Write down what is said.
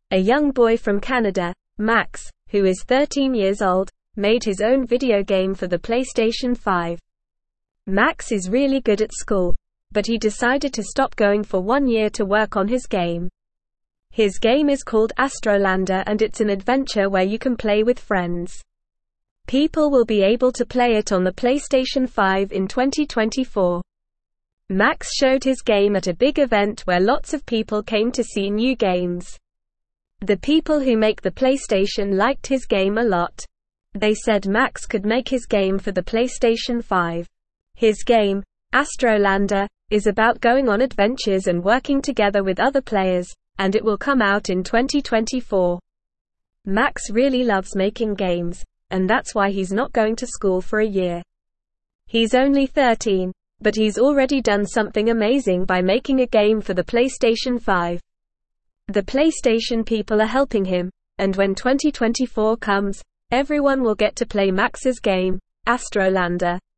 A young boy from Canada, Max, who is 13 years old, made his own video game for the PlayStation 5. Max is really good at school, but he decided to stop going for 1 year to work on his game. His game is called Astrolander, and it's an adventure where you can play with friends. People will be able to play it on the PlayStation 5 in 2024. Max showed his game at a big event where lots of people came to see new games. The people who make the PlayStation liked his game a lot. They said Max could make his game for the PlayStation 5. His game, Astrolander, is about going on adventures and working together with other players, and it will come out in 2024. Max really loves making games, and that's why he's not going to school for a year. He's only 13, but he's already done something amazing by making a game for the PlayStation 5. The PlayStation people are helping him, and when 2024 comes, everyone will get to play Max's game, Astrolander.